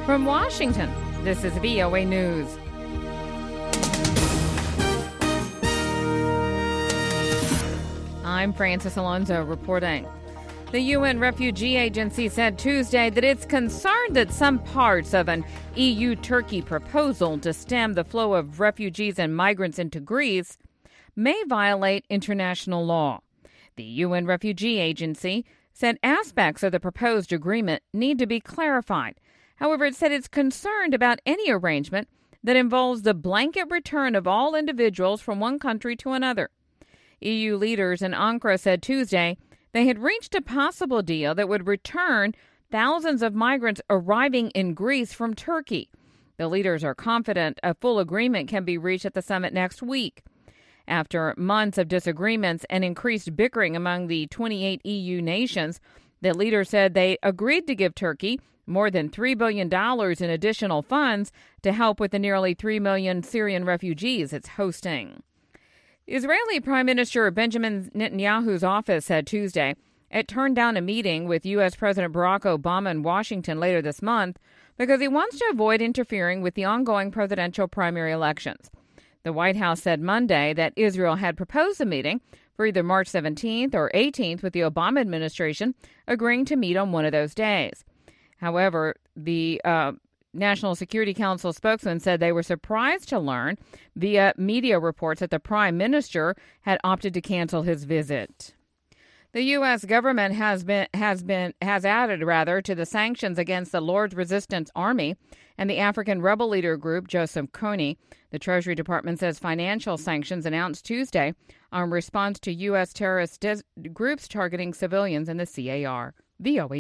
From Washington, this is VOA News. I'm Francis Alonso reporting. The UN Refugee Agency said Tuesday that it's concerned that some parts of an EU-Turkey proposal to stem the flow of refugees and migrants into Greece may violate international law. The UN Refugee Agency said aspects of the proposed agreement need to be clarified. However, it said it's concerned about any arrangement that involves the blanket return of all individuals from one country to another. EU leaders in Ankara said Tuesday they had reached a possible deal that would return thousands of migrants arriving in Greece from Turkey. The leaders are confident a full agreement can be reached at the summit next week. After months of disagreements and increased bickering among the 28 EU nations, the leaders said they agreed to give Turkey more than $3 billion in additional funds to help with the nearly 3 million Syrian refugees it's hosting. Israeli Prime Minister Benjamin Netanyahu's office said Tuesday it turned down a meeting with U.S. President Barack Obama in Washington later this month because he wants to avoid interfering with the ongoing presidential primary elections. The White House said Monday that Israel had proposed a meeting for either March 17th or 18th with the Obama administration agreeing to meet on one of those days. However, the National Security Council spokesman said they were surprised to learn via media reports that the prime minister had opted to cancel his visit. The U.S. government has added to the sanctions against the Lord's Resistance Army and the African rebel leader group Joseph Kony. The Treasury Department says financial sanctions announced Tuesday are in response to U.S. terrorist groups targeting civilians in the CAR. VOA